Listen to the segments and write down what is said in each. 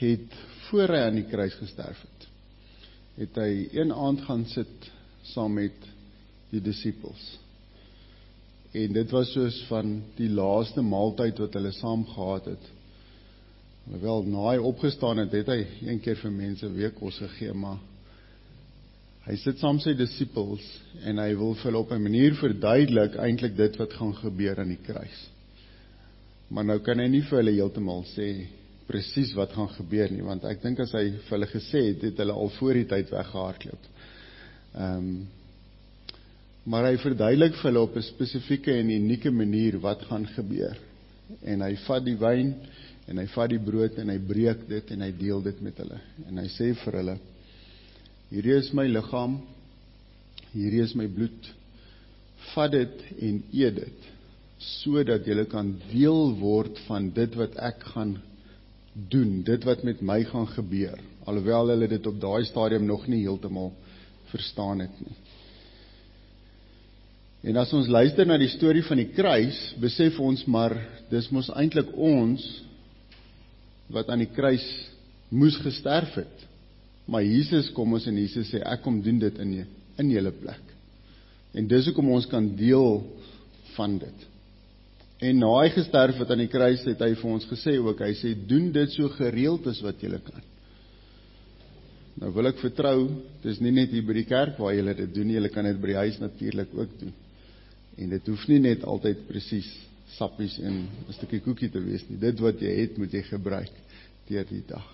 het, voor hy aan die kruis gesterf het hy een aand gaan sit saam met die disippels. En dit was soos van die laaste maaltyd wat hulle saam gehad het. Alhoewel, na hy opgestaan het, het hy een keer vir mense weekos gegee, maar hy sit saam sy disippels en hy wil vir hulle op 'n manier verduidelik eintlik dit wat gaan gebeur aan die kruis. Maar nou kan hy nie vir hulle heeltemal sê presies wat gaan gebeur nie, want ek dink as hy vir hulle gesê het, het hulle al voor die tyd weggehardloop. Maar hy verduidelik vir hulle op 'n spesifieke en unieke manier wat gaan gebeur. En hy vat die wyn, en hy vat die brood, en hy breek dit, en hy deel dit met hulle. En hy sê vir hulle, hierdie is my liggaam, hierdie is my bloed, vat dit en eet dit, sodat julle kan deel word van dit wat ek gaan doen, dit wat met my gaan gebeur, alhoewel hulle dit op daai stadium nog nie heeltemal verstaan het nie. En as ons luister na die storie van die kruis, besef ons maar, dis mos eintlik ons, wat aan die kruis moes gesterf het. Maar Jesus kom ons en Jesus sê, ek kom doen dit in julle plek. En dis hoekom ons kan deel van dit. En na hy gesterf het aan die kruis, het hy vir ons gesê ook, hy sê, doen dit so gereeld as wat julle kan. Nou wil ek vertrou, dis nie net hier by die kerk waar julle dit doen, julle kan dit by die huis natuurlik ook doen. En dit hoef nie net altyd presies sappies en 'n stukkie koekie te wees nie. Dit wat jy het, moet jy gebruik deur die dag.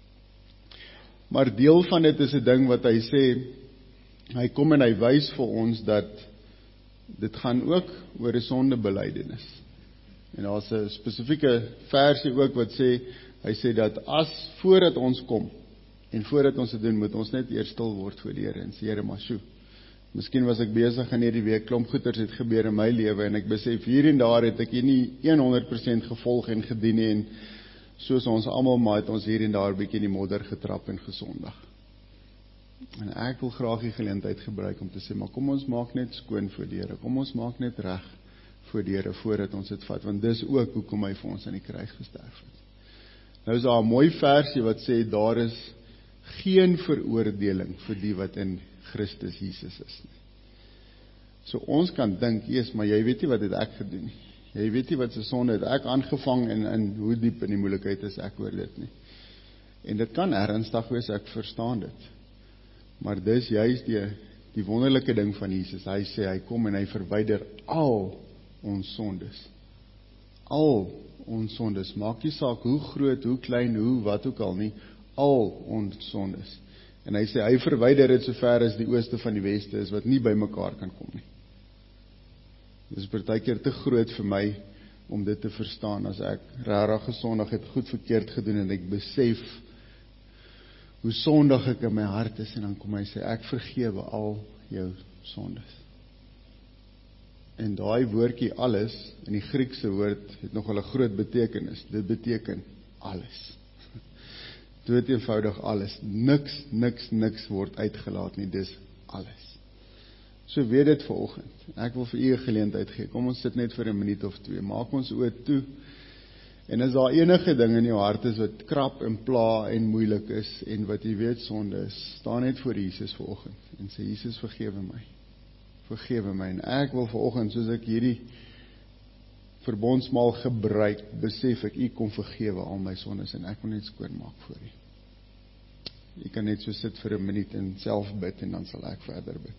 Maar deel van dit is 'n ding wat hy sê, hy kom en hy wys vir ons dat dit gaan ook oor 'n sondebelydenis. En daar's 'n spesifieke versie ook wat sê, hy sê dat voordat ons kom en voordat ons dit doen, moet ons net eers stil word voor die Here en sê, Here, maar sjoe. Miskien was ek besig in hierdie week, klomp goeters het gebeur in my lewe, en ek besef hier en daar het ek nie 100% gevolg en gedien nie, en soos ons almal, maar het ons hier en daar bietjie in die modder getrap en gesondig. En ek wil graag die geleentheid gebruik om te sê, maar kom ons maak net skoon voor die Here, kom ons maak net reg voor die Here, voordat ons dit vat, want dis ook hoekom hy vir ons aan die kruis gesterf het. Nou is daar 'n mooi versie wat sê, daar is geen veroordeling vir die wat in Christus Jesus is nie. So ons kan dink, Jesus, maar jy weet nie wat het ek gedoen nie. Jy weet nie wat se sonde het ek aangevang en hoe diep in die moeilikheid is ek oor dit nie. En dit kan ernstig wees, ek verstaan dit. Maar dis juist die wonderlike ding van Jesus. Hy sê, hy kom en hy verwyder al ons sondes. Al ons sondes. Maak nie saak hoe groot, hoe klein, hoe wat ook al nie. Al ons sondes. En hy sê, hy verwyder dit so ver as die ooste van die weste is, wat nie by mekaar kan kom nie. Dit is partykeer te groot vir my, om dit te verstaan, as ek rarig gesondig het, goed verkeerd gedoen, en ek besef, hoe sondig ek in my hart is, en dan kom hy sê, ek vergewe al jou sondes. En daai woordjie alles, in die Griekse woord, het nogal 'n groot betekenis, dit beteken alles. Dood eenvoudig alles, niks word uitgelaat nie, dis alles. So weet dit vanoggend, ek wil vir u 'n geleentheid gee, kom ons sit net vir 'n minuut of 2, maak ons oë toe, en as daar enige ding in jou hart is, wat krap en pla en moeilik is, en wat jy weet sonde is, staan net voor Jesus vanoggend, en sê, Jesus vergewe my, en ek wil vanoggend, soos ek hierdie verbondsmaal gebruik, besef ek, u kom vergewe al my sondes, en ek wil net skoon maak voor u. U kan net so sit vir 'n minuut en self bid, en dan sal ek verder bid.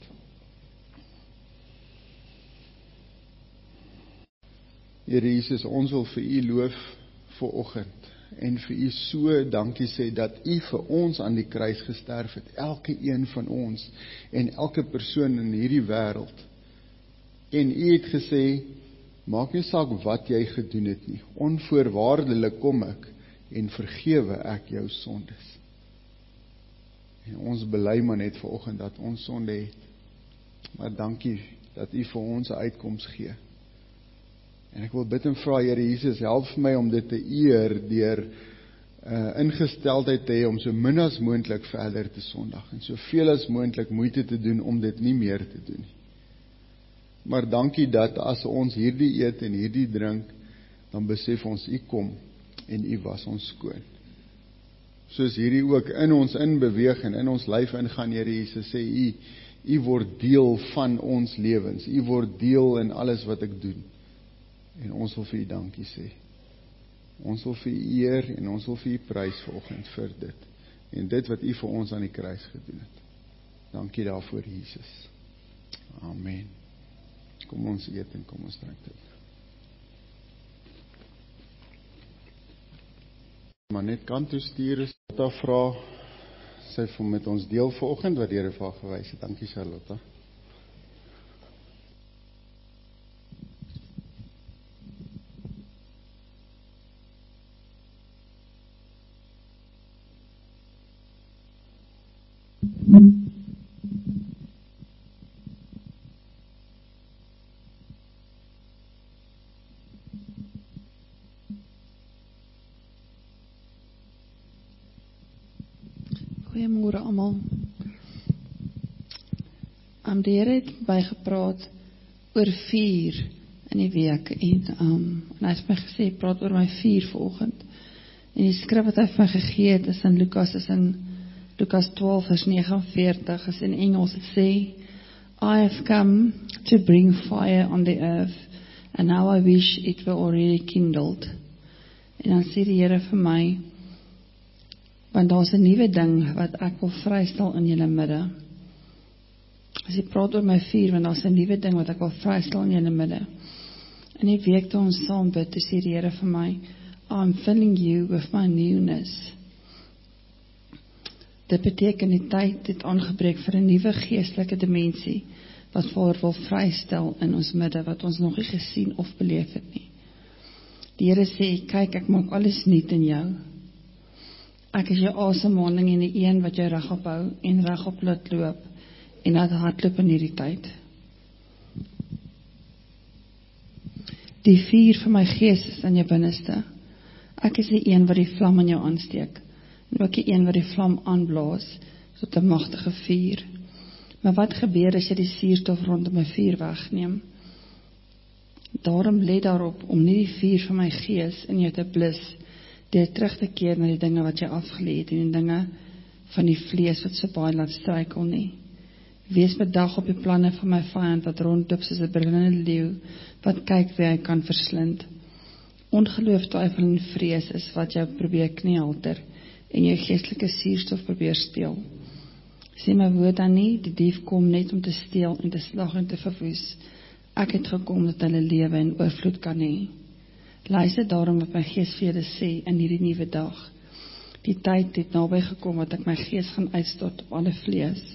Here Jesus, ons wil vir u loof vanoggend, en vir u so dankie sê, dat u vir ons aan die kruis gesterf het, elke een van ons, en elke persoon in hierdie wêreld, en u het gesê, maak nie saak wat jy gedoen het nie, onvoorwaardelik kom ek, en vergewe ek jou sondes. En ons bely maar net vanoggend, dat ons sonde het, maar dankie, dat u vir ons 'n uitkoms gee. En ek wil bid en vra, Here Jesus, help vir my om dit te eer, deur ingesteldheid te hê, om so min as moontlik verder te sondig, en soveel as moontlik moeite te doen, om dit nie meer te doen nie. Maar dankie dat as ons hierdie eet en hierdie drink, dan besef ons, u kom, en u was ons skoon. soos hierdie ook in ons inbeweeg en in ons lyf ingaan, Here Jesus, sê U word deel van ons lewens, U word deel in alles wat ek doen, en ons wil vir U dankie sê. Ons wil vir U eer en ons wil vir U prys vanoggend vir dit, en dit wat U vir ons aan die kruis gedoen het. Dankie daarvoor, Jesus. Amen. Kom ons eet en kom ons drink dit. Maar net kant toe stuur is Charlotta vra, sy vir met ons deel vanoggend wat Here vir haar gewys het. Dankie Charlotta. Goeiemôre almal. Die Here het bygepraat oor vuur in die week en hy het my gesê, praat oor my vuur vanoggend. En die skrif wat hy vir my gegee het is in Lukas 12 vers 49, is in Engels. Het sê, I have come to bring fire on the earth, and now I wish it were already kindled. En dan sê die Here vir my, want daar is 'n nuwe ding wat ek wil vrystel in julle midde. As jy praat oor my vuur, want daar is 'n nuwe ding wat ek wil vrystel in julle midde. In die week toe ons saam bid, toe sê die Here vir my, I'm filling you with my newness. Dit beteken die tyd het aangebreek vir 'n nuwe geestelike dimensie, wat Vader wil vrystel in ons midde, wat ons nog nie gesien of beleef het nie. Die Here sê, kyk, ek maak alles nuut in jou. Ek is jou asemhaling en die een wat jou regop hou en regop laat loop en laat hardloop in hierdie tyd. Die vuur van my gees is in jou binneste. Ek is die een wat die vlam in jou aansteek en ook die een wat die vlam aanblaas tot 'n magtige vuur. Maar wat gebeur as jy die suurstof rondom my vuur wegneem? Daarom let daarop om nie die vuur van my gees in jou te blus, deur terug te keer na die dinge wat jy afgelê het en die dinge van die vlees wat so baie laat struikel nie. Wees bedag op die planne van my vyand wat rondloop soos 'n brullende leeu wat kyk wie hy kan verslind. Ongeloof, twyfel en vrees is wat jou probeer kniehalter en jou geestelike suurstof probeer steel. Sê my woord dan nie, die dief kom net om te steel en te slag en te verwoes. Ek het gekom dat hulle lewe in oorvloed kan hê. Luister daarom wat my gees vir julle sê in hierdie nuwe dag. Die tyd het naby gekom wat ek my gees gaan uitstort op alle vlees.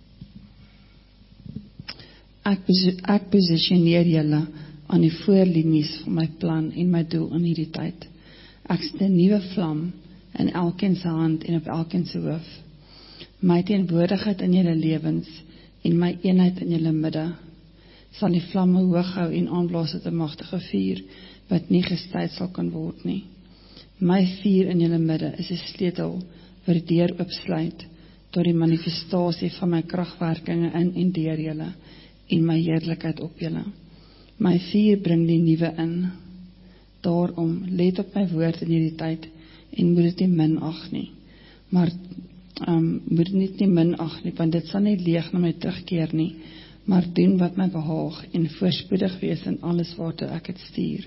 Ek posisioneer julle aan die voorlinies van my plan en my doel in hierdie tyd. Ek sit 'n nuwe vlam in elkeen se hand en op elkeen se hoof. My teenwoordigheid in julle lewens en my eenheid in julle midde sal die vlamme hoog hou en aanblaas tot 'n magtige vuur wat nie gestuit sal kan word nie. My vuur in julle midde is 'n sleutel wat die deur oopsluit tot die manifestasie van my kragwerkinge in en deur julle en my heerlikheid op julle. My vuur bring die nuwe in. Daarom let op my woord in hierdie tyd en moet dit nie minag nie. Maar moet dit nie minag nie, want dit sal nie leeg na my terugkeer nie, maar doen wat my behaag en voorspoedig wees in alles waartoe ek het stuur.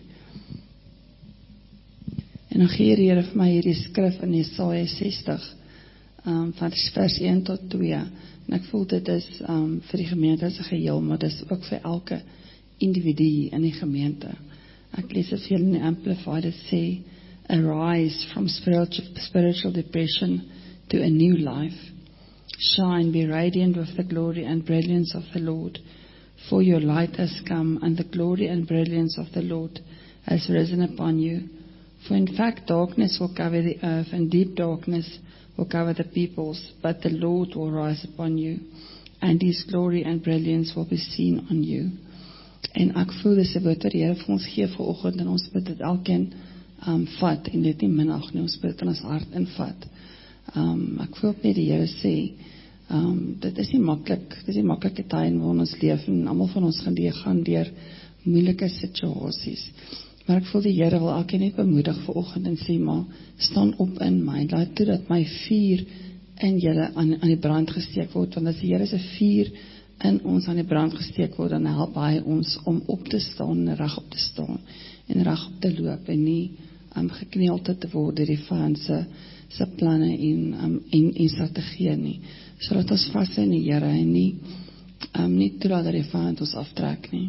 En dan gee die Here vir my hierdie skrif in Jesaja 60, van vers 1 tot 2. En ek voel dit is vir die gemeente as 'n geheel, maar dit is ook vir elke individu in die gemeente. Ek lees dit vir julle in die Amplified, dit sê, arise from spiritual depression to a new life. Shine, be radiant with the glory and brilliance of the Lord. For your light has come, and the glory and brilliance of the Lord has risen upon you. For in fact, darkness will cover the earth, and deep darkness will cover the peoples, but the Lord will rise upon you, and His glory and brilliance will be seen on you. En ek voel dis 'n woord wat die Here vir ons gee vanoggend, en ons moet dit elkeen vat, en dit nie minag nie, ons moet dit in ons hart invat. Ek voel net die Here sê, dit is nie maklike tyd waarin ons leef, en almal van ons gaan deur moeilike situasies. Maar ek voel die Here wil elkeen net bemoedig vanoggend en sê, maar staan op in my, laat toe dat my vuur in julle aan die brand gesteek word, want as die Here se vuur in ons aan die brand gesteek word, dan help hy ons om op te staan en reg op te staan en reg op te loop en nie gekneeld te word deur die vyand se planne en strategieë nie. So laat ons vas in die Here en nie toelaat dat die vyand ons aftrek nie.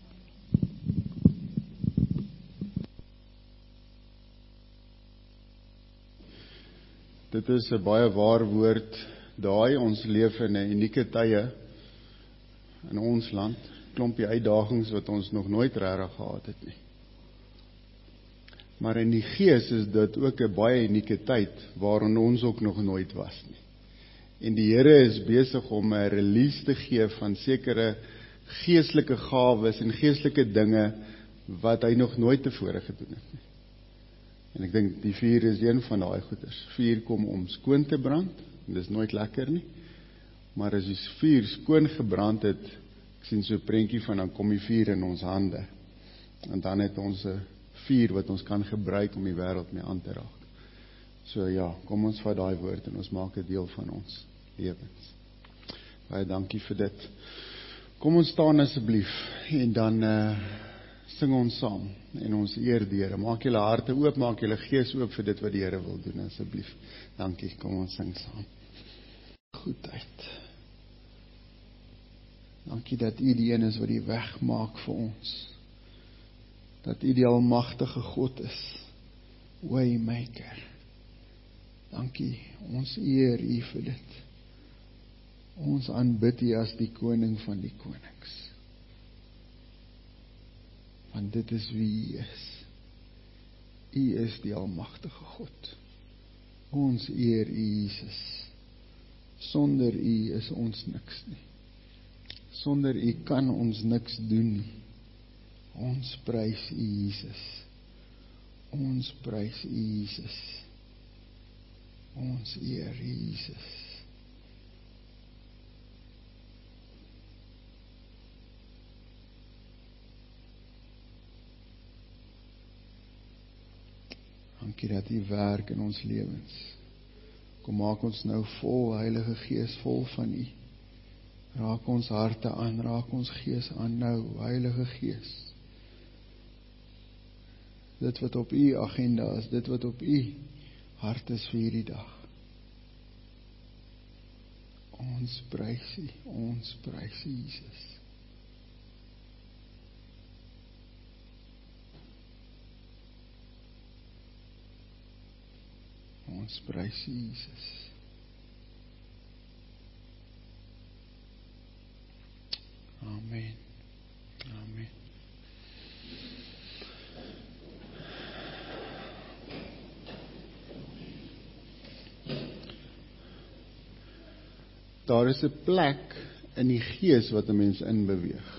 Dit is 'n baie waar woord, daai ons leef in 'n unieke tye in ons land, klompie uitdagings wat ons nog nooit regtig gehad het nie. Maar in die gees is dit ook 'n baie unieke tyd, waarin ons ook nog nooit was nie. En die Here is besig om 'n release te gee van sekere geestelike gawes en geestelike dinge, wat hy nog nooit tevore gedoen het nie. En ek dink die vuur is een van daai goeders. Vuur kom om skoon te brand, en dis nooit lekker nie. Maar as die vuur skoon gebrand het, ek sien so 'n prentjie van, dan kom die vuur in ons hande. En dan het ons 'n vuur wat ons kan gebruik om die wêreld mee aan te raak. So ja, kom ons vat daai woord en ons maak dit deel van ons lewens. Baie dankie vir dit. Kom ons staan asseblief en dan sing ons saam en ons eer die Here. Maak julle harte oop, maak julle gees oop vir dit wat die Here wil doen asseblief. Dankie, kom ons sing saam. Goedheid. Dankie dat U die een is wat die weg maak vir ons. Dat U die almagtige God is. Waymaker. Dankie, ons eer U vir dit. Ons aanbid U as die koning van die konings. Want dit is wie U is. U is die almagtige God. Ons eer U, Jesus. Sonder U is ons niks nie. Sonder U kan ons niks doen nie. Ons prys U, Jesus. Ons prys U, Jesus. Ons eer U, Jesus. Dankie dat U werk in ons lewens. Kom maak ons nou vol, Heilige Gees, vol van U. Raak ons harte aan, raak ons gees aan nou, Heilige Gees. Dit wat op U agenda is, dit wat op U hart is vir hierdie dag. Ons prys U, Jesus. Ons prys U, Jesus. Amen. Amen. Daar is 'n plek in die gees wat 'n mens inbeweeg.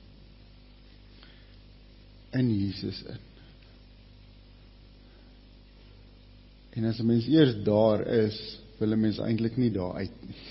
In Jesus in. En as 'n mens eers daar is, wil 'n mens eintlik nie daar uit nie.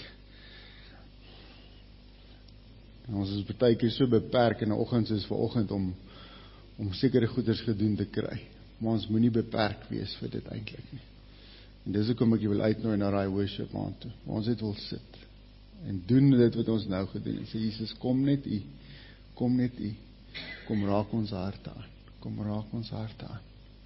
En ons is baie keer so beperk in die oggend soos vanoggend om sekere goeders gedoen te kry. Maar ons moenie beperk wees vir dit eintlik nie. En dis hoekom ek jy wil uitnooi na daai worship aand toe. Waar ons net wil sit en doen dit wat ons nou gedoen het. Sê Jesus, kom net U. Kom net U. Kom raak ons harte aan. Kom raak ons harte aan.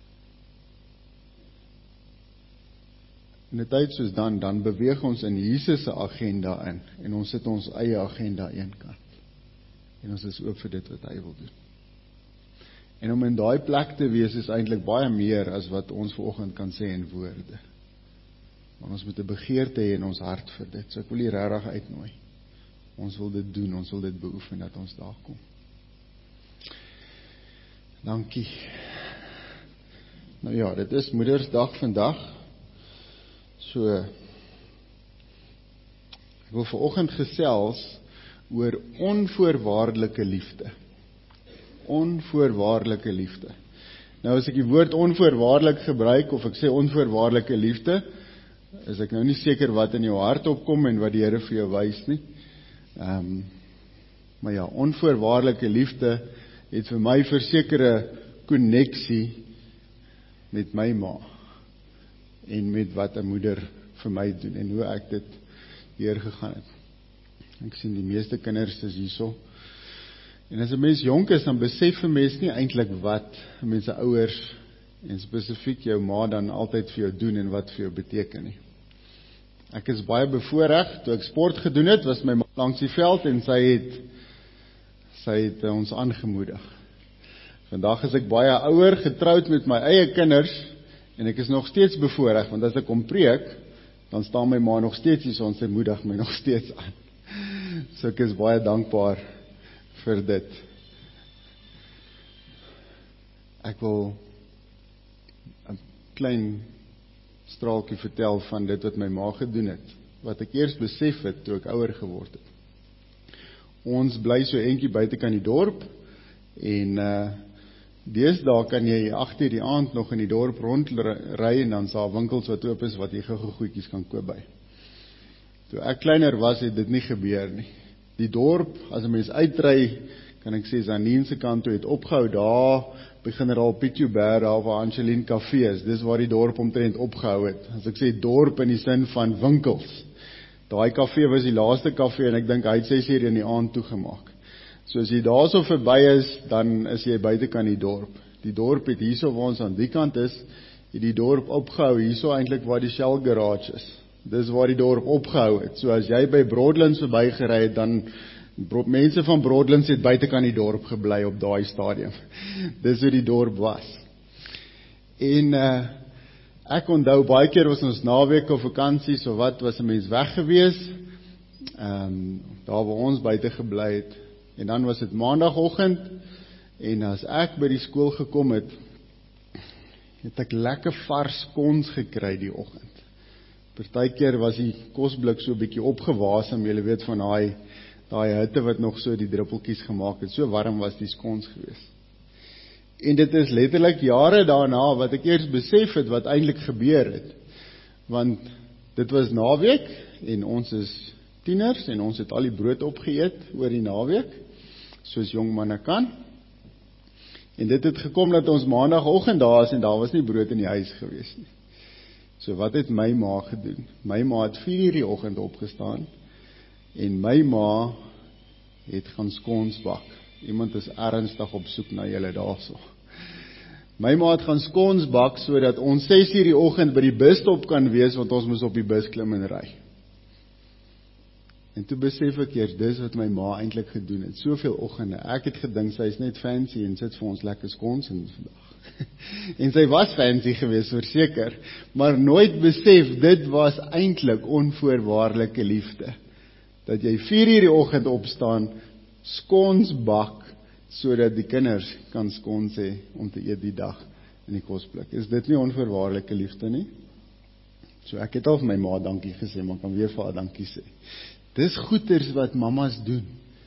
In 'n tyd soos dan beweeg ons in Jesus se agenda in en ons sit ons eie agenda eenkant. En ons is oop vir dit wat hy wil doen. En om in daai plek te wees is eintlik baie meer as wat ons vanoggend kan sê in woorde. Want ons moet 'n begeerte hê in ons hart vir dit. So ek wil U regtig uitnooi. Ons wil dit doen, ons wil dit beoefen dat ons daar kom. Dankie. Nou ja, dit is Moedersdag vandag. So, ek wil vanoggend gesels oor onvoorwaardelike liefde. Onvoorwaardelike liefde. Nou as ek die woord onvoorwaardelik gebruik, of ek sê onvoorwaardelike liefde, is ek nou nie seker wat in jou hart opkom en wat die Here vir jou wys nie. Maar ja, onvoorwaardelike liefde het vir my versekerde konneksie met my ma en met wat 'n moeder vir my doen en hoe ek dit deurgegaan het. Ek sien die meeste kinders is hierso. En as 'n mens jonk is, dan besef 'n mens nie eintlik wat mense ouers en spesifiek jou ma dan altyd vir jou doen en wat vir jou beteken nie. Ek is baie bevoorreg, toe ek sport gedoen het, was my ma langs die veld en sy het ons aangemoedig. Vandag is ek baie ouer, getroud met my eie kinders, en ek is nog steeds bevoorreg, want as ek kom preek, dan staan my ma nog steeds hier, so sy moedig my nog steeds aan. So ek is baie dankbaar vir dit. Ek wil 'n klein straaltjie vertel van dit wat my ma gedoen het, wat ek eers besef het toe ek ouer geword het. Ons bly so eentjie buitekant die dorp, en deesdae kan jy 8:00 die aand nog in die dorp rondry, en dan sal winkels wat oop is, wat jy gou goedjies kan koop by. Toe ek kleiner was, het dit nie gebeur nie. Die dorp, as 'n mens uitry, kan ek sê, Zanine se kant toe het opgehou, daar by generaal Piet Joubert, daar waar Angeline Café is, dis waar die dorp omtrent opgehou het. As ek sê dorp in die sin van winkels, daai kafee was die laaste kafee, en ek dink hy het 6:00 in die aand toegemaak. So as jy daarso verby is, dan is jy buitekant die dorp. Die dorp het hierso waar ons aan die kant is, het die dorp opgehou, hierso eintlik waar die Shell garage is. Dis waar die dorp opgehou het. So as jy by Broadlands verby gery het, dan mense van Broadlands het buitekant die dorp gebly op daai stadium. Dis hoe die dorp was. En ek onthou baie keer was ons naweek of vakansies of wat, was 'n mens weg gewees, daar waar ons buite gebly het. En dan was dit maandagoggend, en as ek by die skool gekom het, het ek lekker vars kons gekry die oggend. Partykeer was die kosblik so 'n bietjie opgewasem, jy weet van daai hitte wat nog so die druppeltjies gemaak het, so warm was die skons gewees. En dit is letterlik jare daarna wat ek eers besef het wat eintlik gebeur het. Want dit was naweek, en ons is tieners, en ons het al die brood opgeëet oor die naweek, soos jong manne kan. En dit het gekom dat ons maandagoggend daar is, en daar was nie brood in die huis gewees nie. So wat het my ma gedoen? My ma het 4:00 die oggend opgestaan, en my ma het gaan skons bak. Iemand is ernstig op soek na julle daarso. My ma het gaan skons bak, sodat ons 6:00 die oggend by die busstop kan wees, want ons moes op die bus klim en ry. En toe besef ek eers, dis wat my ma eintlik gedoen het, soveel oggende. Ek het gedink, sy is net fancy en sit vir ons lekker skons in vandag. En sy was fancy geweest, verseker, maar nooit besef, dit was eintlik onvoorwaardelike liefde. Dat jy 4:00 die oggend opstaan, skons bak, sodat die kinders kan skons hê om te eet die dag in die kosblik. Is dit nie onvoorwaardelike liefde nie? So ek het al vir my ma dankie gesê, maar kan weer vir haar dankie sê. Dis goeders wat mamas doen.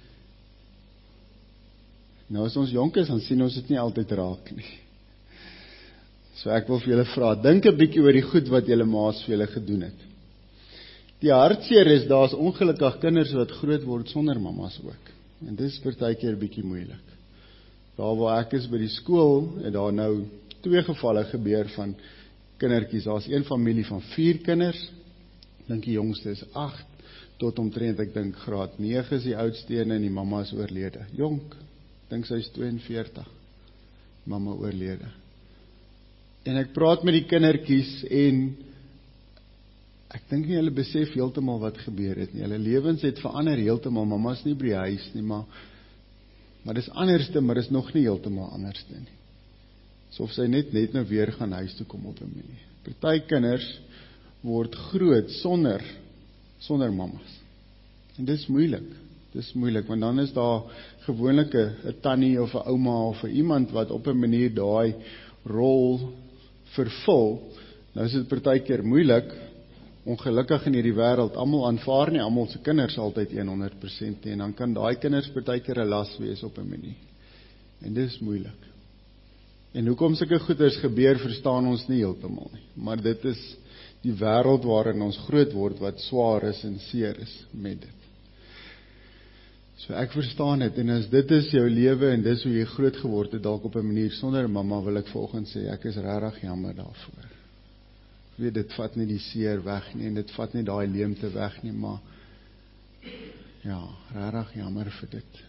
Nou as ons jonk is, dan sien ons dit nie altyd raak nie. So ek wil vir julle vra, dink 'n bietjie oor die goed wat julle ma's vir julle gedoen het. Die hartseer is, daar's ongelukkig kinders wat groot word sonder mamas ook. En dis partykeer bietjie moeilik. Daar waar ek is by die skool, het daar nou 2 gevalle gebeur van kindertjies. Daar's een familie van 4 kinders, dink die jongste is 8, tot omtrent, ek dink graad 9 is die oudste een, en die mamma is oorlede. Jonk, dink sy is 42, mamma oorlede. En ek praat met die kindertjies, en ek dink nie hulle besef heeltemal wat gebeur het nie. Hulle lewens het verander heeltemal. Mamma is nie by die huis nie, maar dis anderste, maar is nog nie heeltemal anderste nie. Asof sy net nou weer gaan huis toe kom op 'n manier. Party kinders word groot sonder mammas. En dis moeilik, want dan is daar gewoonlik 'n tannie of 'n ouma of 'n iemand wat op 'n manier daai rol vervul. Nou is dit partykeer moeilik, ongelukkig in hierdie wêreld, almal aanvaar nie almal se kinders altyd 100% nie, en dan kan daai kinders partykeer 'n las wees op 'n manier. En dis moeilik. En hoekom sulke goeders gebeur, verstaan ons nie heeltemal nie, maar dit is die wêreld waarin ons groot word, wat swaar is en seer is met dit. So ek verstaan dit, en as dit is jou lewe, en dis hoe jy groot geword het, dalk op 'n manier sonder mamma, wil ek vanoggend sê, ek is regtig jammer daarvoor. Ek weet, dit vat nie die seer weg nie, en dit vat nie daai leemte weg nie, maar ja, regtig jammer vir dit.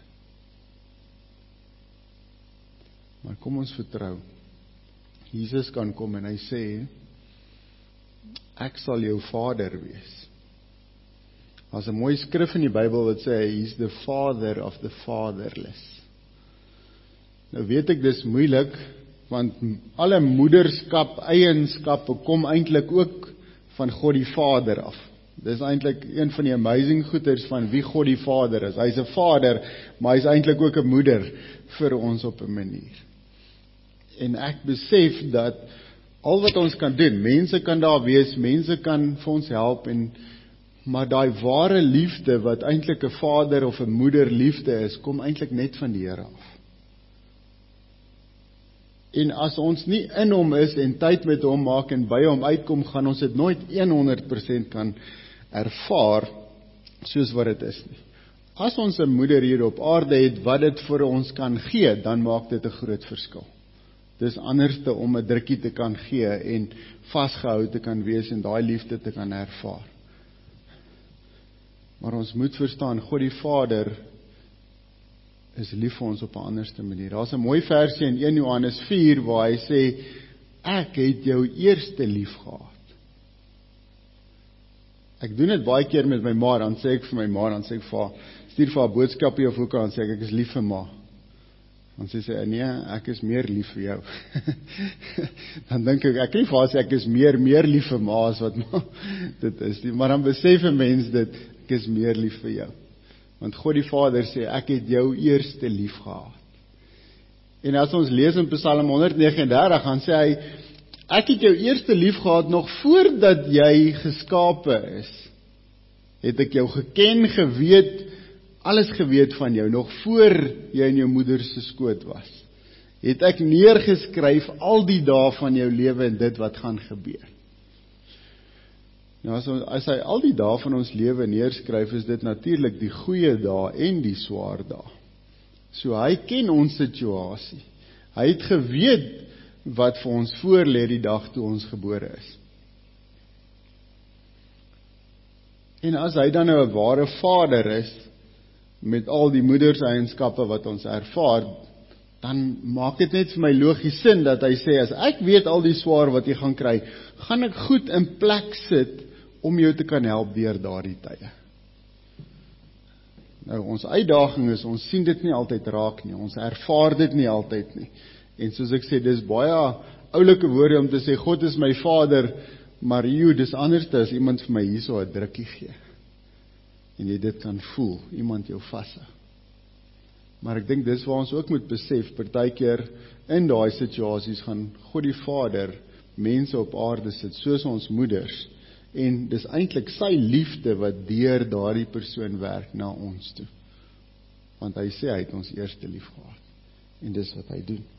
Maar kom ons vertrou. Jesus kan kom en hy sê, ek sal jou vader wees. As 'n mooi skrif in die Bybel wat sê, he's the father of the fatherless. Nou weet ek dis moeilik, want alle moederskap, eienskappe kom eintlik ook van God die Vader af. Dis eintlik een van die amazing goeders van wie God die Vader is. Hy's 'n vader, maar hy's eintlik ook 'n moeder vir ons op 'n manier. En ek besef dat al wat ons kan doen, mense kan daar wees, mense kan vir ons help, maar daai ware liefde wat eintlik 'n vader of 'n moeder liefde is, kom eintlik net van die Here af. En as ons nie in hom is en tyd met hom maak en by hom uitkom, gaan ons dit nooit 100% kan ervaar soos wat dit is nie. As ons 'n moeder hier op aarde het wat dit vir ons kan gee, dan maak dit 'n groot verskil. Dis anderste om 'n drukkie te kan gee en vasgehou te kan wees en daai liefde te kan ervaar. Maar ons moet verstaan, God die Vader is lief vir ons op 'n anderste manier. Daar's 'n mooi versie in 1 Johannes 4 waar hy sê, ek het jou eerste lief gehad. Ek doen dit baie keer met my ma, dan sê ek vir my ma, dan sê ek vir haar, stuur vir haar boodskapie of hoeka, dan sê ek is lief vir ma. Dan sê sy, nee, ek is meer lief vir jou. Dan dink ek kan nie vir haar sê, ek is meer lief vir ma as wat ma dit is nie, maar dan besef 'n mens dit, ek is meer lief vir jou. Want God die Vader sê, ek het jou eerste lief gehad. En as ons lees in Psalm 139, dan sê hy, ek het jou eerste lief gehad nog voordat jy geskape is. Het ek jou geken, geweet, alles geweet van jou, nog voor jy in jou moeder se skoot was. Het ek neergeskryf al die dae van jou lewe en dit wat gaan gebeur. Nou as hy al die dae van ons lewe neerskryf, is dit natuurlik die goeie dae en die swaar dae. So hy ken ons situasie. Hy het geweet wat vir ons voorlê die dag toe ons gebore is. En as hy dan nou 'n ware vader is, met al die moederseienskappe wat ons ervaar, dan maak dit net vir my logies sin dat hy sê, as ek weet al die swaar wat jy gaan kry, gaan ek goed in plek sit om jou te kan help deur daardie tye. Nou, ons uitdaging is, ons sien dit nie altyd raak nie, ons ervaar dit nie altyd nie. En soos ek sê, dis baie oulike woorde om te sê, God is my vader, maar dis anders as iemand vir my hierso 'n drukkie gee. En jy dit kan voel, iemand jou vashou. Maar ek dink dis waar ons ook moet besef, partykeer in daai situasies gaan God die Vader mense op aarde sit, soos ons moeders, en dis eintlik sy liefde wat deur daardie persoon werk na ons toe. Want hy sê hy het ons eerste lief gehad, en dis wat hy doen.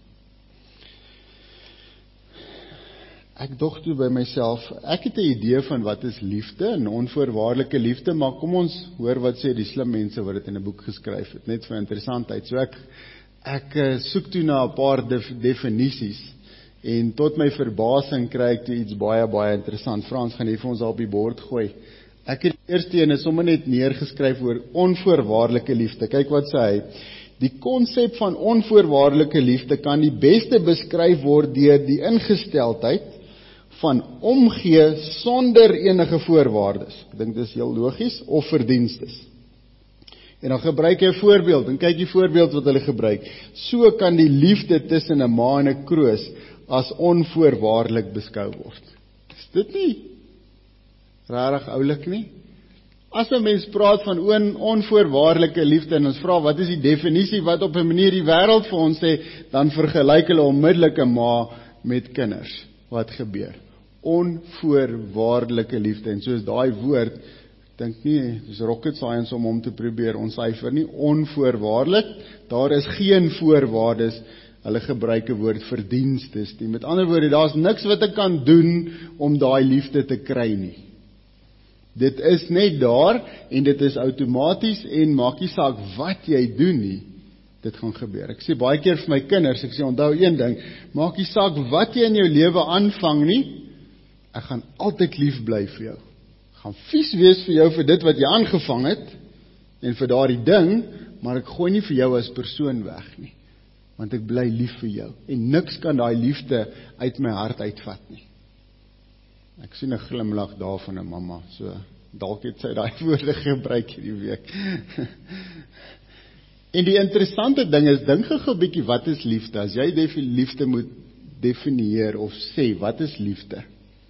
Ek dog toe by myself, ek het 'n idee van wat is liefde, en onvoorwaardelike liefde, maar kom ons hoor wat sê die slim mense wat dit in 'n boek geskryf het, net vir interessantheid. So ek soek toe na 'n paar definisies, en tot my verbasing kry ek toe iets baie interessant. Frans, gaan jy vir ons daar op die bord gooi? Ek het die eerste een sommer net neergeskryf oor onvoorwaardelike liefde. Kyk wat sê hy. Die konsep van onvoorwaardelike liefde kan die beste beskryf word deur die ingesteldheid van omgee sonder enige voorwaardes. Ek dink dis heel logies, of verdienstes. En dan gebruik hy 'n voorbeeld, en kyk die voorbeeld wat hulle gebruik. So kan die liefde tussen 'n ma en 'n kroos as onvoorwaardelik beskou word. Is dit nie regtig oulik nie? As 'n mens praat van onvoorwaardelike liefde, en ons vra wat is die definisie wat op 'n manier die wêreld vir ons sê, dan vergelyk hulle onmiddellik 'n ma met kinders. Wat gebeur? Onvoorwaardelike liefde, en soos daai woord, dink nie, dis rocket science om hom te probeer ontsyfer nie, onvoorwaardelik, daar is geen voorwaardes, hulle gebruik 'n woord verdienstes nie. Met ander woorde, daar's niks wat ek kan doen om daai liefde te kry nie. Dit is net daar, en dit is outomaties, en maak nie saak wat jy doen nie, dit gaan gebeur. Ek sê baie keer vir my kinders, ek sê, onthou een ding, maak nie saak wat jy in jou lewe aanvang nie, ek gaan altyd lief bly vir jou. Ek gaan vies wees vir jou vir dit wat jy aangevang het, en vir daardie ding, maar ek gooi nie vir jou as persoon weg nie, want ek bly lief vir jou, en niks kan daai liefde uit my hart uitvat nie. Ek sien 'n glimlag daar van 'n mamma, so dalk het sy daai woorde gebruik hierdie week. En die interessante ding is, dink gou 'n bietjie, wat is liefde? As jy liefde moet definieer of sê, wat is liefde?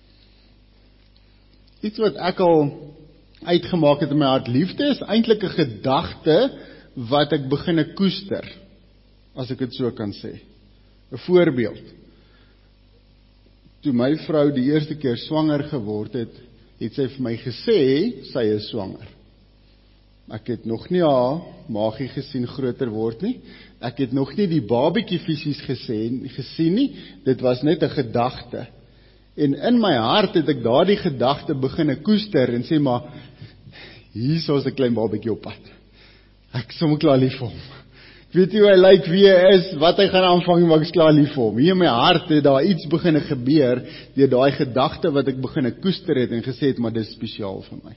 Iets wat ek al uitgemaak het in my hart, liefde is eintlik 'n gedagte wat ek begin koester, as ek dit so kan sê. 'n Voorbeeld. Toe my vrou die eerste keer swanger geword het, het sy vir my gesê, sy is swanger. Ek het nog nie haar maagie gesien groter word nie. Ek het nog nie die babietjie fisies gesien nie. Dit was net 'n gedagte. En in my hart het ek daardie gedagte begin koester en sê, maar hier is 'n klein babietjie op pad. Ek is sommer klaar lief vir hom. Ek weet nie hoe hy lyk, wie hy is, wat hy gaan aanvang, maar ek is klaar lief vir hom. Hier in my hart het daar iets begin gebeur deur daai gedagte wat ek begin koester het en gesê het, maar dis spesiaal vir my.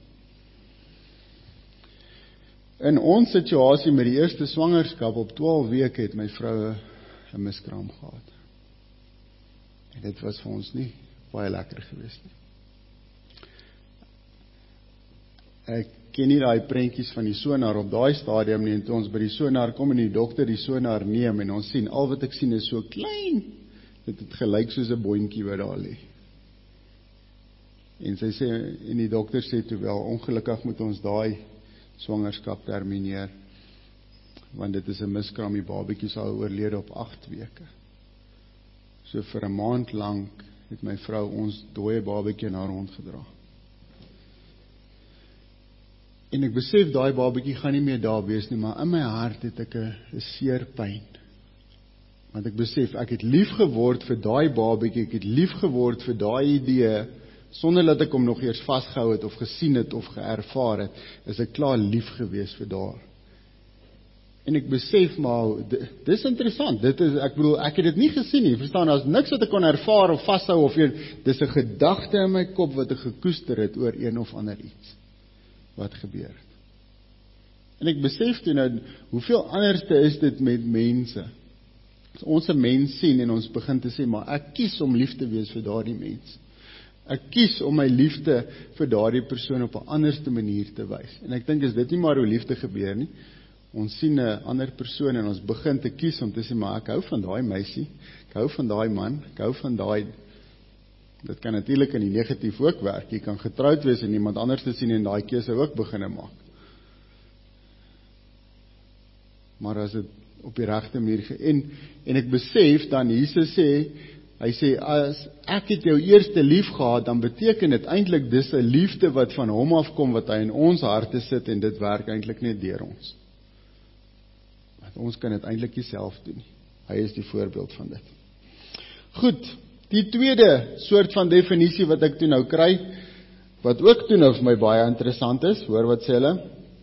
In ons situasie met die eerste swangerskap op 12 weke het my vrou 'n miskraam gehad. En dit was vir ons nie baie lekker geweest nie. Ek ken nie daai prentjies van die sonar op daai stadium nie, en toe ons by die sonar kom en die dokter die sonar neem en ons sien, al wat ek sien is so klein, dit het gelyk soos 'n boontjie wat daar lê. En sy sê, en die dokter sê toe wel, ongelukkig moet ons daai swangerskap termineer, want dit is 'n miskraam, die babietjie sal oorlede op 8 weke. So vir 'n maand lank het my vrou ons dooie babietjie na rondgedra. En ek besef daai babietjie gaan nie meer daar wees nie, maar in my hart het ek 'n seer pyn. Want ek besef, ek het lief geword vir daai babietjie, ek het lief geword vir daai idee, sonder dat ek hom nog eers vasgehou het, of gesien het, of geervaar het, is ek klaar lief gewees vir daar. En ek besef, maar, dis interessant, ek bedoel, ek het dit nie gesien nie, verstaan, as niks wat ek kon ervaar, of vasthou, of dis 'n gedagte in my kop, wat ek gekoester het, oor een of ander iets, wat gebeur het. En ek besef toe nou, hoeveel anderste is dit met mense, as ons 'n mens sien, en ons begin te sê, maar ek kies om lief te wees vir daardie mens, ek kies om my liefde vir daardie persoon op 'n anderste manier te wys. En ek dink is dit nie maar hoe liefde gebeur nie. Ons sien 'n ander persoon en ons begin te kies om te sê, maar ek hou van daai meisie, ek hou van daai man, ek hou van daai. Dit kan natuurlik in die negatief ook werk. Jy kan getroud wees en iemand anders te sien en daai keuse ook begin maak. Maar as dit op die regte manier en ek besef dan Jesus sê, hy sê, as ek het jou eerste lief gehad, dan beteken dit eintlik dis 'n liefde wat van hom afkom, wat hy in ons harte sit, en dit werk eintlik net deur ons. Want ons kan dit eintlik nie self doen nie. Hy is die voorbeeld van dit. Goed, die tweede soort van definisie wat ek toe nou kry, wat ook toe nou vir my baie interessant is, hoor wat sê hulle?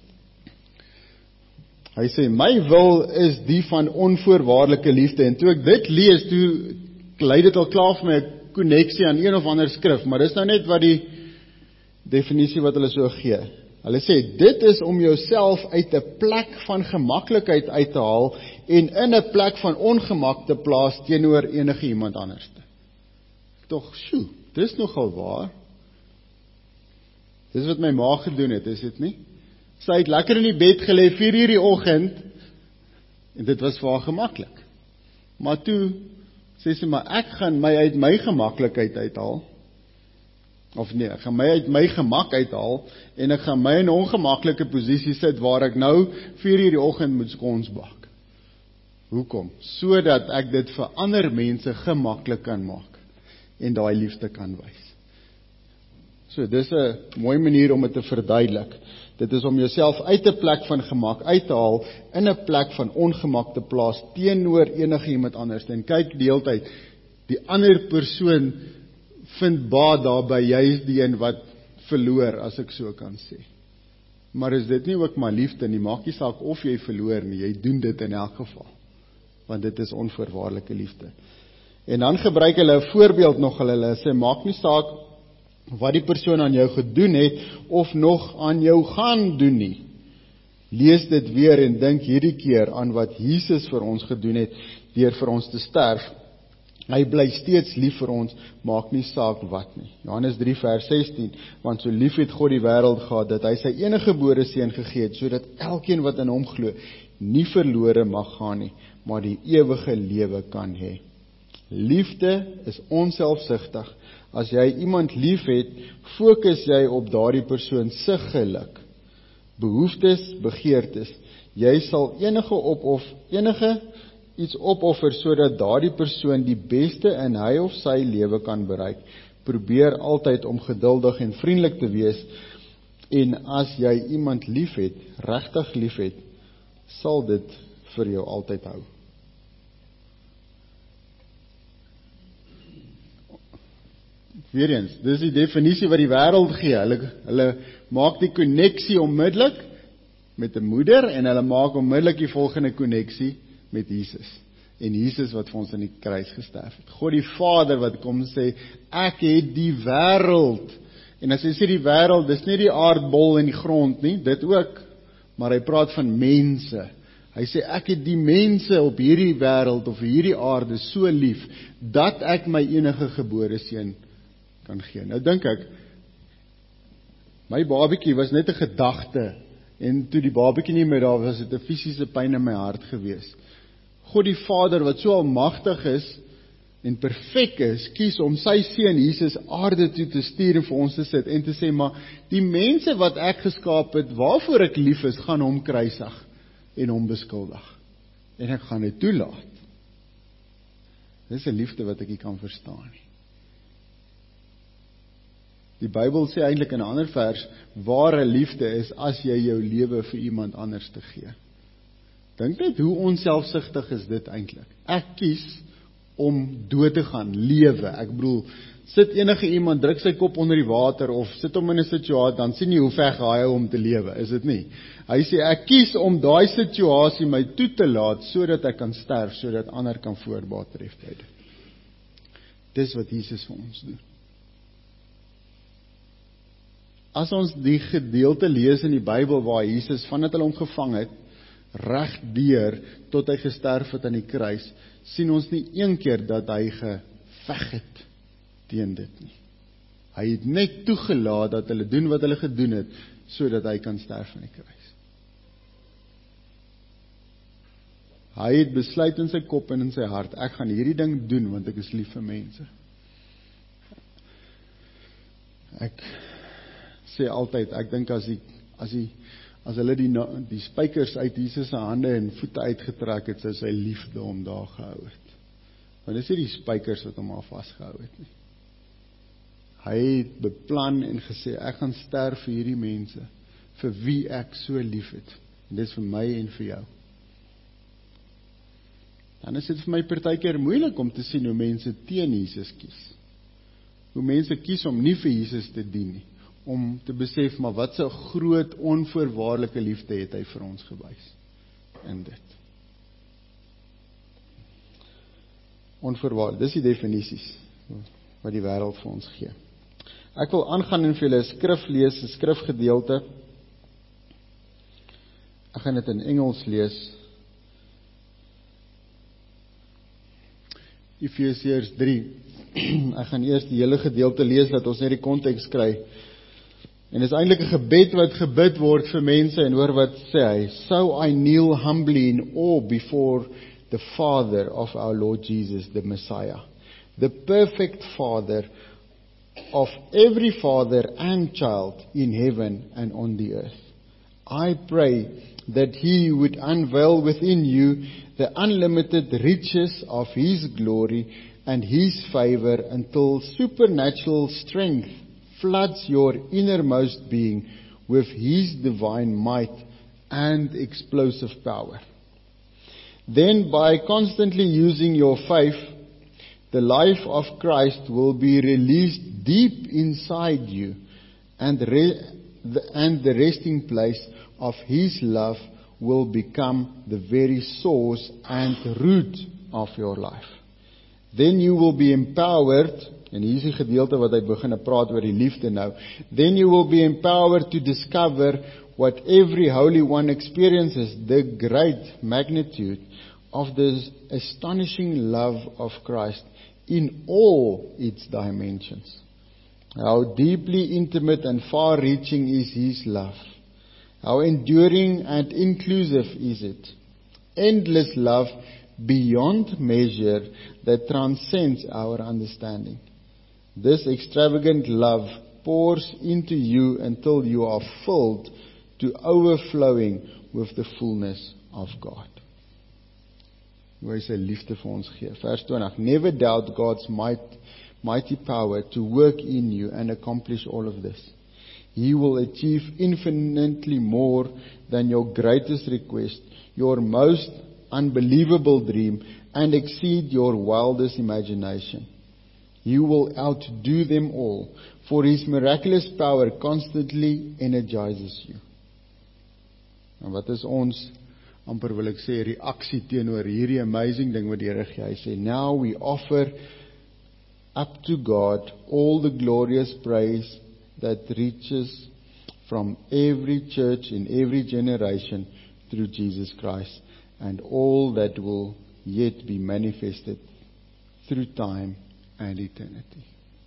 Hy sê, my wil is die van onvoorwaardelike liefde, en toe ek dit lees, toe lei dit al klaar vir my 'n koneksie aan een of ander skrif, maar dis nou net wat die definisie wat hulle so gee. Hulle sê, dit is om jouself uit 'n plek van gemaklikheid uit te haal, en in 'n plek van ongemak te plaas teenoor enige iemand anders. Tog, dis nogal waar. Dis wat my ma gedoen het, is dit nie? Sy het lekker in die bed gelê 4:00 die oggend, en dit was vir haar gemaklik. Maar toe sê sy, maar ek gaan my uit my gemaklikheid uithaal, of nee, ek gaan my uit my gemak uithaal, en ek gaan my in 'n ongemaklike posisie sit, waar ek nou 4:00 die oggend moet skons bak. Hoekom? Sodat ek dit vir ander mense gemaklik kan maak, en daai liefde kan wys. So, dis 'n mooi manier om dit te verduidelik. Dit is om jouself uit 'n plek van gemak uit te haal, in 'n plek van ongemak te plaas, teenoor enige iemand anders. En kyk die hele tyd, die ander persoon vind baat daarby, jy is die een wat verloor, as ek so kan sê. Maar is dit nie ook maar liefde nie? Maak nie saak of jy verloor nie, jy doen dit in elk geval. Want dit is onvoorwaardelike liefde. En dan gebruik hulle 'n voorbeeld nog, hulle sê, maak nie saak wat die persoon aan jou gedoen het, of nog aan jou gaan doen nie. Lees dit weer en dink hierdie keer aan wat Jesus vir ons gedoen het, deur vir ons te sterf. Hy bly steeds lief vir ons, maak nie saak wat nie. Johannes 3 vers 16, want so lief het God die wêreld gehad, dat hy sy eniggebore seun gegee het, sodat elkeen wat in hom glo, nie verlore mag gaan nie, maar die ewige lewe kan hê. Liefde is onselfsugtig. As jy iemand lief het, fokus jy op daardie persoon se geluk, behoeftes, begeertes. Jy sal enige iets opoffer, sodat daardie persoon die beste in hy of sy lewe kan bereik. Probeer altyd om geduldig en vriendelik te wees, en as jy iemand lief het, regtig lief het, sal dit vir jou altyd hou. Weereens, dis die definisie wat die wêreld gee. Hulle maak die koneksie onmiddellik met 'n moeder, en hulle maak onmiddellik die volgende koneksie met Jesus. En Jesus wat vir ons aan die kruis gesterf het. God die Vader wat kom sê, ek het die wêreld. En as hy sê die wêreld, dis nie die aardbol en die grond nie, dit ook, maar hy praat van mense. Hy sê, ek het die mense op hierdie wêreld of hierdie aarde so lief, dat ek my enige gebore seun kan gee. Nou dink ek, my babatjie was net 'n gedagte, en toe die babatjie nie meer daar was, het 'n fisiese pyn in my hart gewees. God die Vader wat so almagtig is en perfek is, kies om sy seun Jesus aarde toe te stuur en vir ons te sit en te sê, maar die mense wat ek geskaap het, waarvoor ek lief is, gaan hom kruisig en hom beskuldig. En ek gaan dit toelaat. Dis 'n liefde wat ek nie kan verstaan nie. Die Bybel sê eintlik in 'n ander vers, ware liefde is as jy jou lewe vir iemand anders te gee. Dink net hoe onselfsugtig is dit eintlik. Ek kies om dood te gaan, lewe. Ek bedoel, sit enige iemand, druk sy kop onder die water, of sit hom in 'n situasie, dan sien jy hoe ver gaan hy om te lewe, is dit nie? Hy sê, ek kies om daai situasie my toe te laat, sodat ek kan sterf, sodat ander kan voorbaat tref by dit. Dis wat Jesus vir ons doen. As ons die gedeelte lees in die Bybel waar Jesus, vandat hulle hom gevang het, reg deur tot hy gesterf het aan die kruis, sien ons nie een keer dat hy geveg het teen dit nie. Hy het net toegelaat dat hulle doen wat hulle gedoen het, sodat hy kan sterf aan die kruis. Hy het besluit in sy kop en in sy hart, ek gaan hierdie ding doen, want ek is lief vir mense. Ek sê altyd, ek dink as hulle die spykers uit Jesus se hande en voete uitgetrek het, sou sy liefde hom daar gehou het. Want dis nie die spykers wat hom al vasgehou het nie. Hy het beplan en gesê, ek gaan sterf vir hierdie mense, vir wie ek so lief het. En dis vir my en vir jou. Dan is dit vir my partykeer moeilik om te sien hoe mense teen Jesus kies. Hoe mense kies om nie vir Jesus te dien nie. Om te besef, maar wat so groot onvoorwaardelike liefde het hy vir ons gewys in dit. Onvoorwaardelik, dis die definisies wat die wêreld vir ons gee. Ek wil aangaan en vir julle 'n skrif lees, 'n skrifgedeelte. Ek gaan dit in Engels lees. Efesiërs 3. Ek gaan eers die hele gedeelte lees, dat ons net die konteks kry. En dit is eintlik 'n gebed wat gebid word vir mense, en hoor wat sê hy. So I kneel humbly in awe before the Father of our Lord Jesus, the Messiah, the perfect Father of every father and child in heaven and on the earth. I pray that He would unveil within you the unlimited riches of His glory and His favor until supernatural strength floods your innermost being with His divine might and explosive power. Then, by constantly using your faith, the life of Christ will be released deep inside you, and the resting place of His love will become the very source and root of your life. Then you will be empowered, en hier is die gedeelte wat hy begin praat oor die liefde nou. Then you will be empowered to discover what every Holy One experiences, the great magnitude of the astonishing love of Christ in all its dimensions. How deeply intimate and far-reaching is His love. How enduring and inclusive is it. Endless love beyond measure that transcends our understanding. This extravagant love pours into you until you are filled to overflowing with the fullness of God. Hoe hy sy liefde vir ons gee. Vers 20. Never doubt God's mighty power to work in you and accomplish all of this. He will achieve infinitely more than your greatest request, your most unbelievable dream, and exceed your wildest imagination. He will outdo them all, for His miraculous power constantly energizes you. En wat is ons, amper wil ek sê, reaksie teenoor hierdie amazing ding wat die Here gee? Hy sê, now we offer up to God all the glorious praise that reaches from every church in every generation through Jesus Christ, and all that will yet be manifested through time and eternity.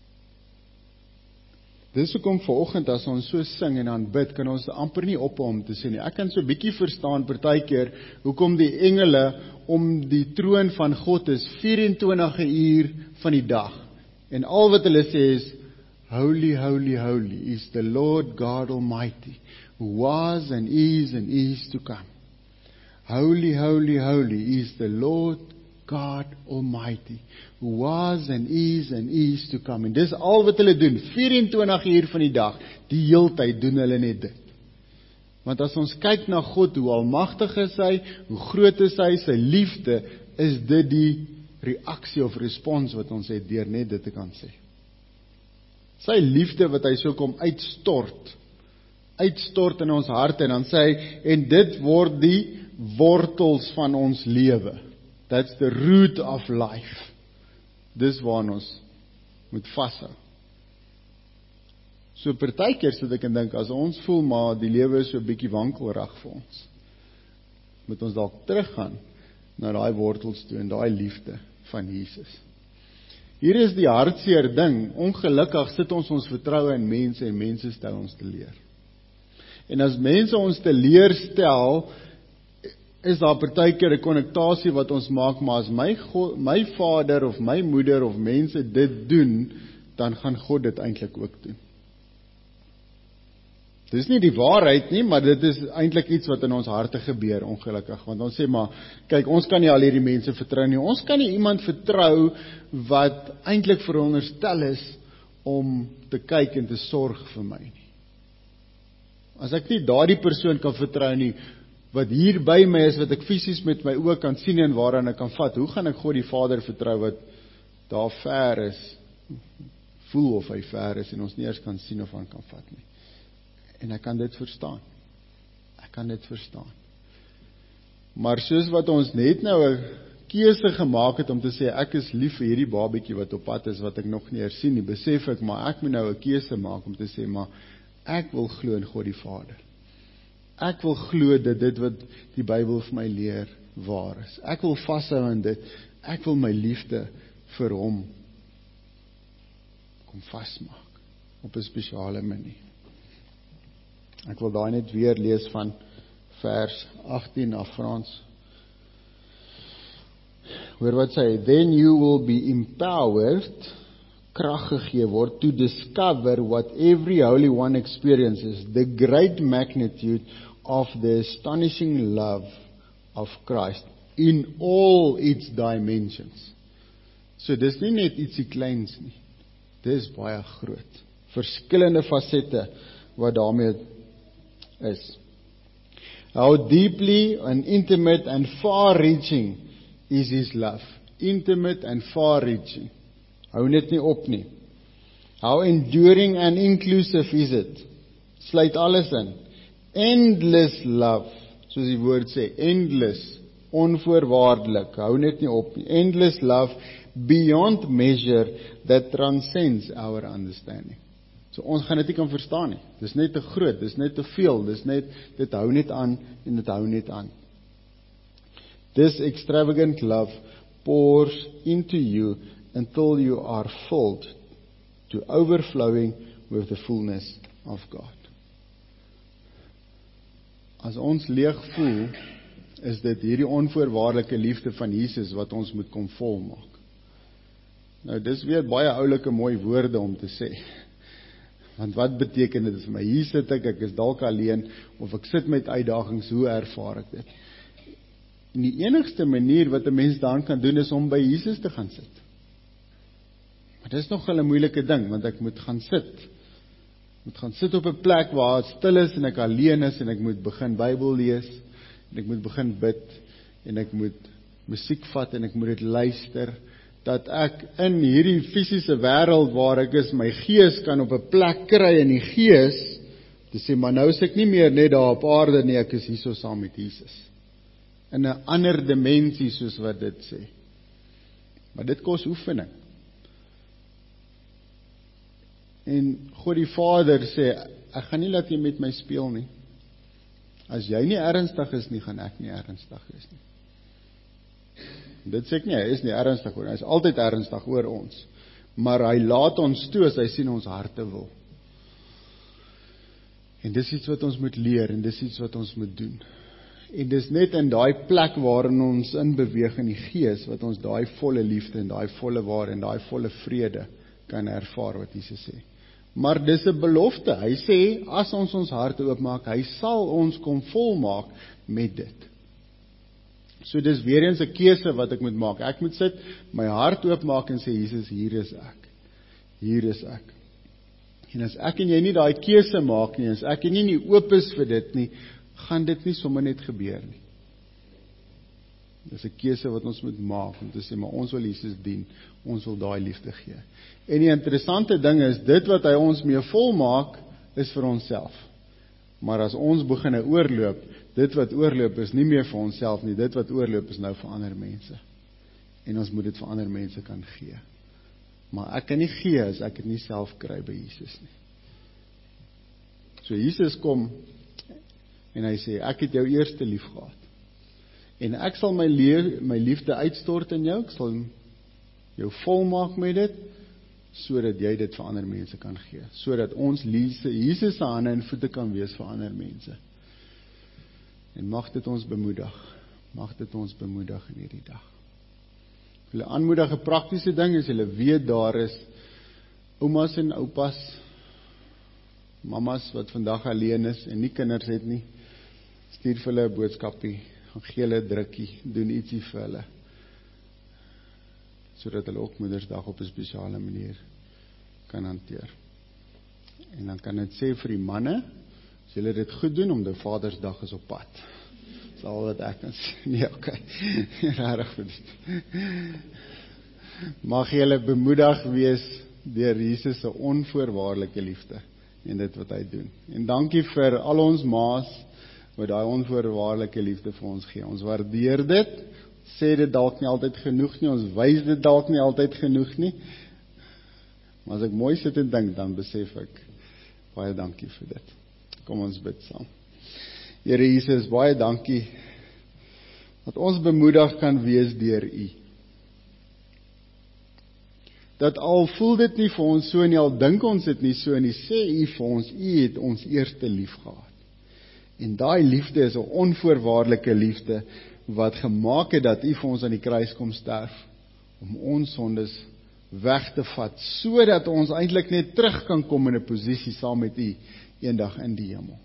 Dis hoekom vanoggend as ons so sing en aanbid, kan ons amper nie ophou om te sê nie. Ek kan so bietjie verstaan partykeer hoekom die engele om die troon van God is 24 uur van die dag. En al wat hulle sê is, Holy, holy, holy is the Lord God Almighty, who was and is to come. Holy, holy, holy is the Lord God Almighty, who was and is to come. En dis al wat hulle doen, 24 uur van die dag, die heeltyd doen hulle net dit. Want as ons kyk na God, hoe almagtig is hy, hoe groot is hy, sy liefde, is dit die reaksie of respons wat ons het deur net dit te kan sê. Sy liefde wat hy so kom uitstort in ons harte, en dan sê hy, en dit word die wortels van ons lewe. That's the root of life. Dis waar ons moet vashou. So partykeer sit ek en dink, as ons voel maar die lewe is so 'n bietjie wankelrig vir ons, moet ons dalk teruggaan na daai wortels toe en daai liefde van Jesus. Hier is die hartseer ding, ongelukkig sit ons vertroue in mense en mense stel ons teleur. En as mense ons teleurstel, is daar partykeer 'n konnektasie wat ons maak, maar as my vader of my moeder of mense dit doen, dan gaan God dit eintlik ook doen. Dis nie die waarheid nie, maar dit is eintlik iets wat in ons harte gebeur, ongelukkig. Want ons sê maar, kyk, ons kan nie al hierdie mense vertrou nie. Ons kan nie iemand vertrou wat eintlik veronderstel is om te kyk en te sorg vir my nie. As ek nie daardie persoon kan vertrou nie, wat hier by my is, wat ek fisies met my oë kan sien en waaraan ek kan vat, hoe gaan ek God die Vader vertrou wat daar ver is, voel of hy ver is en ons nie eers kan sien of aan kan vat nie. En ek kan dit verstaan. Maar soos wat ons net nou 'n keuse gemaak het om te sê, ek is lief vir hierdie babietjie wat op pad is, wat ek nog nie eers sien nie, besef ek, maar ek moet nou 'n keuse maak om te sê, maar ek wil glo in God die Vader. Ek wil glo dat dit wat die Bybel vir my leer waar is. Ek wil vashou aan dit. Ek wil my liefde vir hom kom vasmaak op 'n spesiale manier. Ek wil daai net weer lees van vers 18 af Frans. Hoor wat sê hy, then you will be empowered, krag gegee word, to discover what every Holy One experiences, the great magnitude of the astonishing love of Christ in all its dimensions. So dis nie net ietsie kleins nie, dis baie groot, verskillende fasette wat daarmee is. How deeply and intimate and far-reaching is His love. Intimate and far-reaching. Hou net nie op nie. How enduring and inclusive is it? Sluit alles in. Endless love, soos die woord sê, endless, onvoorwaardelik, hou net nie op nie. Endless love beyond measure that transcends our understanding. So ons gaan dit nie kan verstaan nie. Dis net te groot, dis net te veel, dit hou net aan en dit hou net aan. This extravagant love pours into you until you are filled to overflowing with the fullness of God. As ons leeg voel, is dit hierdie onvoorwaardelike liefde van Jesus wat ons moet kom volmaak. Nou, dis weer baie oulike mooi woorde om te sê. Want wat beteken dit vir my? Hier sit ek is dalk alleen, of ek sit met uitdagings, hoe ervaar ek dit? En die enigste manier wat 'n mens dan kan doen, is om by Jesus te gaan sit. Maar dit is nog 'n moeilike ding, want ek moet gaan sit. Ek moet gaan sit op 'n plek waar het stil is, en ek alleen is, en ek moet begin Bybel lees, en ek moet begin bid, en ek moet musiek vat, en ek moet dit luister, dat ek in hierdie fisiese wêreld waar ek is, my gees kan op 'n plek kry in die gees, te sê, maar nou is ek nie meer net daar op aarde nie, ek is hierso saam met Jesus. In 'n ander dimensie, soos wat dit sê. Maar dit kos oefening. En God die Vader sê, ek gaan nie laat jy met my speel nie. As jy nie ernstig is nie, gaan ek nie ernstig is nie. Dit sê ek nie, hy is nie ernstig oor, hy is altyd ernstig oor ons. Maar hy laat ons toe as hy sien ons harte wil. En dis iets wat ons moet leer, en dis iets wat ons moet doen. En dis net in daai plek waarin ons in beweeg in die gees, wat ons daai volle liefde, en daai volle waarde, en daai volle vrede kan ervaar, wat Jesus sê. Maar dis 'n belofte, hy sê, as ons harte oopmaak, hy sal ons kom volmaak met dit. So dis weer eens 'n keuse wat ek moet maak. Ek moet sit, my hart oopmaak en sê, Jesus, hier is ek. Hier is ek. En as ek en jy nie daai keuse maak nie, as ek en jy nie oop is vir dit nie, gaan dit nie sommer net gebeur nie. Dis 'n keuse wat ons moet maak, om te sê, maar ons wil Jesus dien, ons wil daai liefde gee. En die interessante ding is, dit wat hy ons mee volmaak, is vir onsself. Maar as ons begin oorloop, dit wat oorloop is nie meer vir onsself nie, dit wat oorloop is nou vir ander mense. En ons moet dit vir ander mense kan gee. Maar ek kan nie gee as ek dit nie self kry by Jesus nie. So Jesus kom, en hy sê, ek het jou eerste lief gehad. En ek sal my liefde uitstort in jou, ek sal jou volmaak met dit, sodat jy dit vir ander mense kan gee. Sodat ons Jesus se hande en voete kan wees vir ander mense. En mag dit ons bemoedig. Mag dit ons bemoedig in hierdie dag. Hulle aanmoedig 'n praktiese ding, as hulle weet daar is oumas en oupas, mamas wat vandag alleen is en nie kinders het nie, stuur vir hulle 'n boodskapie, gee hulle 'n drukkie, doen ietsie vir hulle, sodat hulle ook Moedersdag op 'n spesiale manier kan hanteer. En dan kan dit sê vir die manne, as julle dit goed doen, omdat Vadersdag is op pad. Dis al wat ek kan sê. Nee, okay. Rarig vir dit. Mag julle bemoedig wees deur Jesus se onvoorwaardelike liefde en dit wat hy doen. En dankie vir al ons ma's wat daai onvoorwaardelike liefde vir ons gee. Ons waardeer dit. Sê dit dalk nie altyd genoeg nie, ons wys dit dalk nie altyd genoeg nie, maar as ek mooi sit en dink, dan besef ek, baie dankie vir dit. Kom ons bid saam. Here Jesus, baie dankie, dat ons bemoedig kan wees deur U. Dat al voel dit nie vir ons so nie, al dink ons dit nie so nie, sê U vir ons, U het ons eerste lief gehad. En daai liefde is 'n onvoorwaardelike liefde, wat gemaak het dat U vir ons aan die kruis kom sterf, om ons sondes weg te vat, sodat ons eintlik net terug kan kom in 'n posisie saam met U, eendag in die hemel.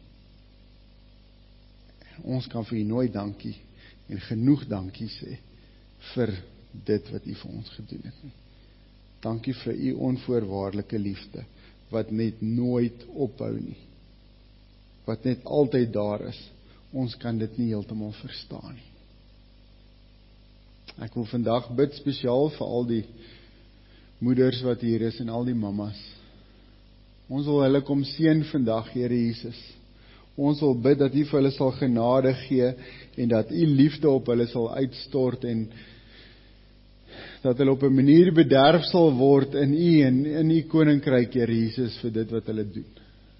En ons kan vir U nooit dankie, en genoeg dankie sê, vir dit wat U vir ons gedoen het nie. Dankie vir U onvoorwaardelike liefde, wat net nooit ophou nie, wat net altyd daar is. Ons kan dit nie heeltemal verstaan nie. Ek wil vandag bid spesiaal vir al die moeders wat hier is en al die mammas Ons wil hulle kom seën vandag, Here Jesus. Ons wil bid dat U vir hulle sal genade gee en dat U liefde op hulle sal uitstort en dat hulle op 'n manier bederf sal word in U en in U koninkryk, Here Jesus, vir dit wat hulle doen.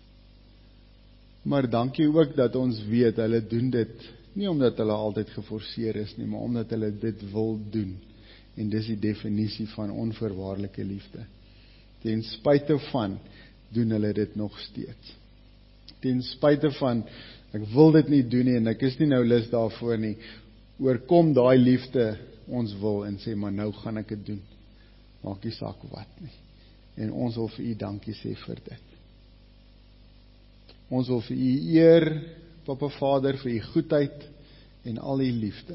Maar dankie ook dat ons weet, hulle doen dit nie omdat hulle altyd geforseer is nie, maar omdat hulle dit wil doen. En dis die definisie van onvoorwaardelike liefde. Ten spyte van, doen hulle dit nog steeds. Ten spyte van, ek wil dit nie doen nie, en ek is nie nou lus daarvoor nie, oorkom daai liefde, ons wil, en sê, maar nou gaan ek dit doen. Maak nie saak wat nie. En ons wil vir U dankie sê vir dit. Ons wil vir U eer, Papa Vader, vir U goedheid en al U liefde.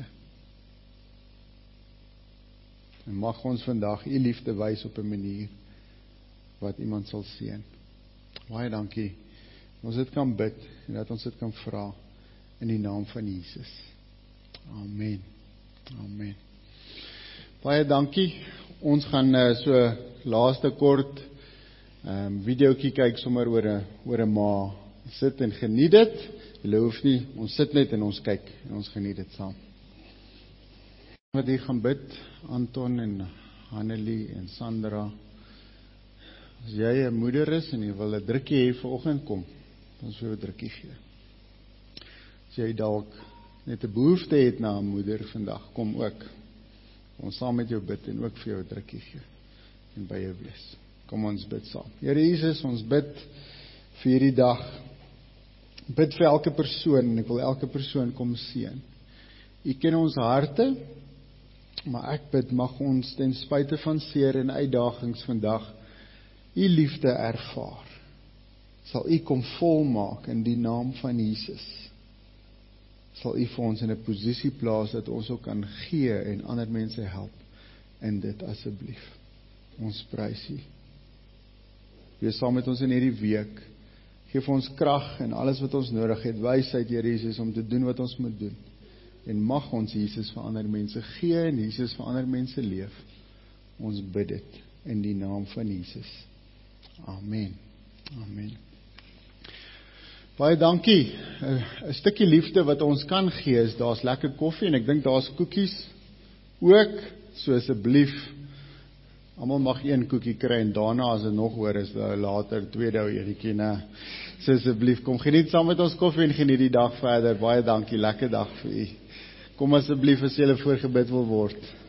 En mag ons vandag U liefde wys op 'n manier wat iemand sal seën. Baie dankie. Ons dit kan bid en dat ons dit kan vra in die naam van Jesus. Amen. Amen. Baie dankie. Ons gaan so laaste kort videoetjie kyk sommer oor 'n ma. Sit en geniet dit. Julle hoef nie, ons sit net en ons kyk en ons geniet dit saam. Wat ek gaan bid, Anton en Hanelie en Sandra. As jy 'n moeder is en jy wil 'n drukkie hê vanoggend, kom, dan sou 'n drukkie gee. As jy dalk net 'n behoefte het na 'n moeder vandag, kom ook. Ons saam met jou bid en ook vir jou 'n drukkie gee en by jou wees. Kom ons bid saam. Here Jesus, ons bid vir hierdie dag. Bid vir elke persoon en ek wil elke persoon kom seën. U ken ons harte, maar ek bid mag ons ten spyte van seer en uitdagings vandag U liefde ervaar. Sal U kom volmaak in die naam van Jesus. Sal U vir ons in 'n posisie plaas dat ons ook kan gee en ander mense help in dit asseblief. Ons prys U. Wees saam met ons in hierdie week. Geef ons krag en alles wat ons nodig het, wysheid, Here Jesus, om te doen wat ons moet doen. En mag ons Jesus vir ander mense gee en Jesus vir ander mense leef. Ons bid dit in die naam van Jesus. Amen. Amen. Baie dankie. 'n Stukkie liefde wat ons kan gee is, daar's lekker koffie en ek dink daar's koekies ook, so asseblief, almal mag een koekie kry en daarna as dit nog hoor is, later tweede ou enetjie, né? So asseblief, kom geniet saam met ons koffie en geniet die dag verder. Baie dankie, lekker dag vir u. Kom asseblief as jy voorgebid wil word.